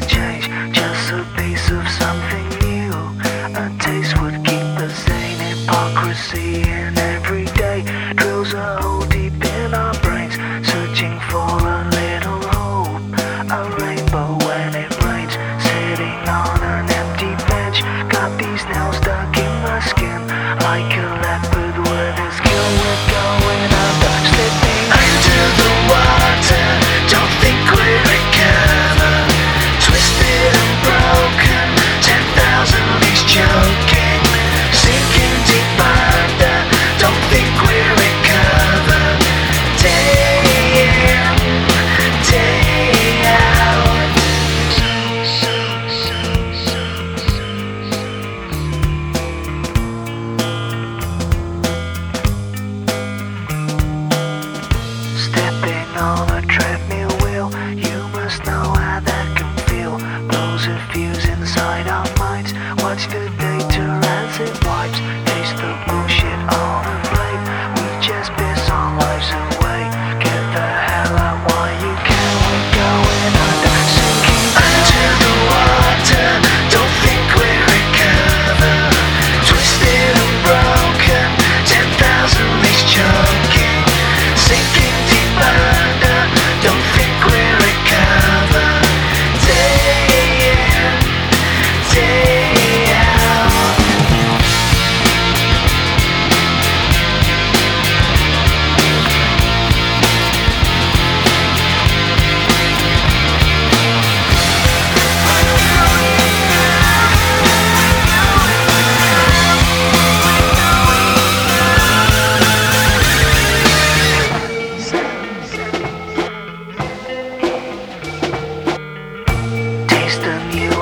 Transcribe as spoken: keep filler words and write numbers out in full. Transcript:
change, just a piece of something new. A taste would keep us sane. Hypocrisy in every day drills a hole deep in our brains, searching for a little hope, a rainbow when it rains. Sitting on an empty bench, got these nails stuck in my skin, like a leopard with his kill. We're going under, slipping into the water. Don't think we'll recover, twisted and broken, ten thousand leagues choking, sinking deep under. Don't think we'll recover, day in, day out. Stepping on a treadmill wheel, you must know how that can feel. Blows a fuse inside our minds, watch the data as it wipes. Taste the bullshit on a plate, we just piss our lives away. Get the hell out while you can, we're going under, sinking into the water. Don't think we'll recover, twisted and broken, ten thousand leagues choking, sinking deep under. Don't think we'll recover, day in, day out. Taste the new